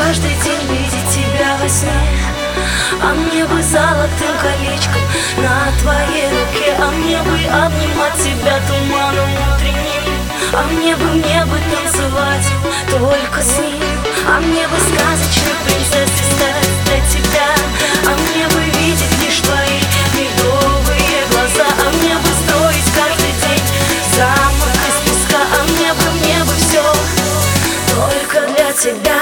каждый день видеть тебя во сне, а мне бы золотым колечком на твоей руке, а мне бы обнимать тебя туманом утренним, а мне бы танцевать только с ним, а мне бы сказочной принцессой стать для тебя, а мне бы видеть лишь твои медовые глаза, а мне бы строить каждый день замок из песка, а мне бы все только для тебя.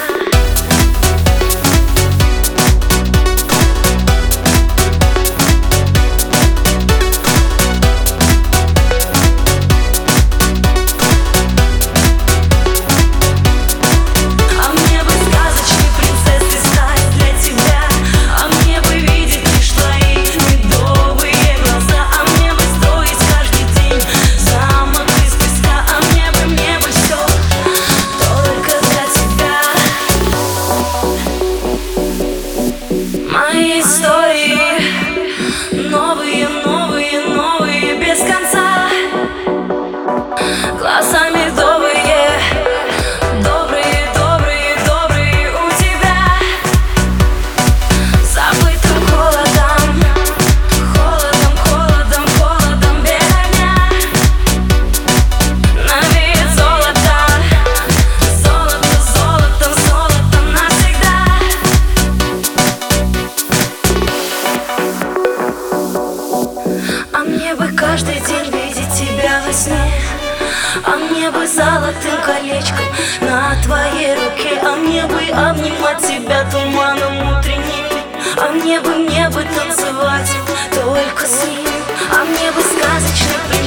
Мои истории новые, новые, новые, без конца. Глаза медовые, добрые, добрые, добрые у тебя. Забытым холодом, холодом, холодом, холодом без огня. Навеет золото, золото, золотом, золотом навсегда. А мне бы каждый день видеть тебя во сне, а мне бы золотым колечком на твоей руке, а мне бы обнимать тебя туманом утренним, а мне бы танцевать только с ним, а мне бы сказочный